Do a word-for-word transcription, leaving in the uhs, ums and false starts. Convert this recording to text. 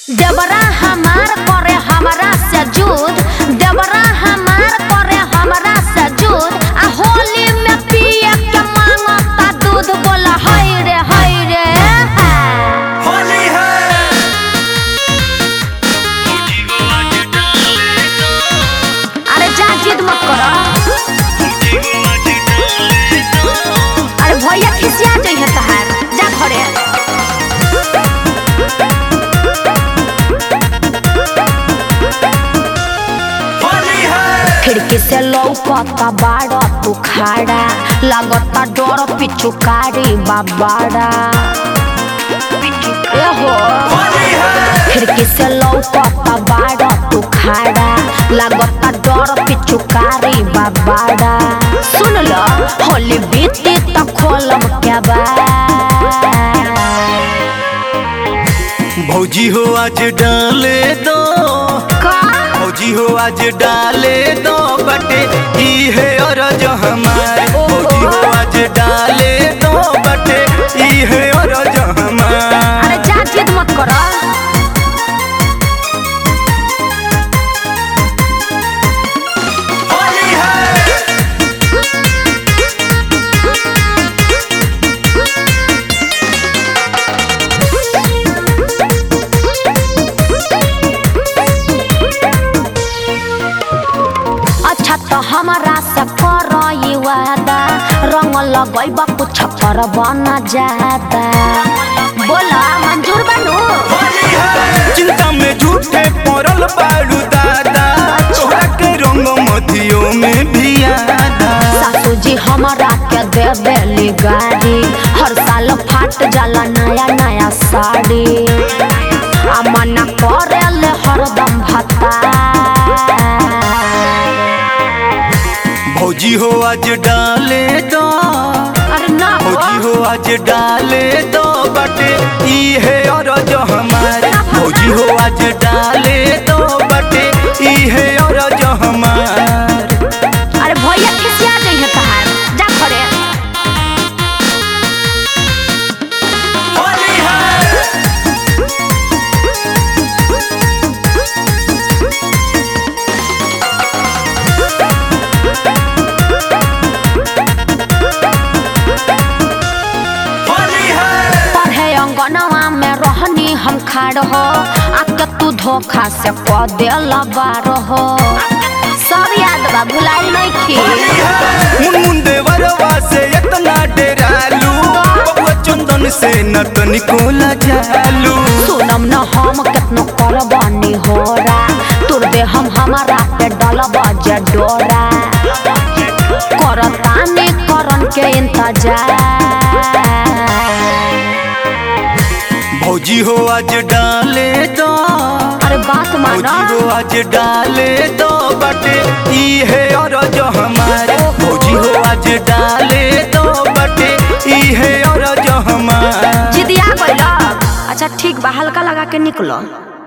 देवरा हमार करे हमरा से जुद, देवरा हमार करे हमरा से जुद। आ होली में पिए के मांगता दूध, बोला हाय रे हाय रे होली है। अरे जा जिद मत करो, अरे भैया खिसिया जइहे तहार, जा घरे। खिड़की से लौकता बाड़ा तू खाड़ा, लगता डर पिचुकारी बाबाड़ा। एहो खिड़की से लौकता बाड़ा तू खाड़ा, लगता डर पिचुकारी बाबाड़ा। सुन लो होली बीती तो खोलब क्या बा। भौजी हो आज डाले दो, भौजी हो आज डाले दो बटे ई है और जो हमारे। भौजी हो आज डाले दो बटे ई है और जो हमारे। अरे जा जिद मत करो, होली है। अच्छा तो हमारा से करो ये वादा, रंग लगैबा कुछ करब न ज्यादा। बोला मंजूर बनू, चिंता में झूठे पड़ल बारू दादा, तोहरा के रंग मधियो में भी आदा। सासू जी हमारा के देवेली गाड़ी, हर साल फाट जाला नया नया साड़ी। आ मना करेले हरदम भत्ता। भौजी हो आज डाले दो, अरे ना हो, भौजी हो आज डाले दो बटे ई है और जो हमारे। भौजी हो आज डाले दो बटे ई है और जो हमारे। अरे भैया खिसिया जइहे तहार, जा घरे। होली है। होली है। पढ़े अंगनवा में रहनी हम खाड़ हो, आके तू धोखा से क देला बार हो। सब याद बा, भुलाई नहीं खी। मुनमुन देवरवा से इतना डरालू, बबुआ चंदन से न तनिको लजालू। सुनम न हम कितनो करबानी होरा, तुर दे हम हमारा पे डलबा जे डोरा। करतानी करन के इंतजार। भौजी हो आज डाले दो, अरे बात माना, भौजी हो आज डाले दो बटे ई है और जो हमारे। भौजी हो आज डाले दो बटे ई है और जो हमारे। जिदिया गइला। अच्छा ठीक बा, हल्का लगा के निकलो।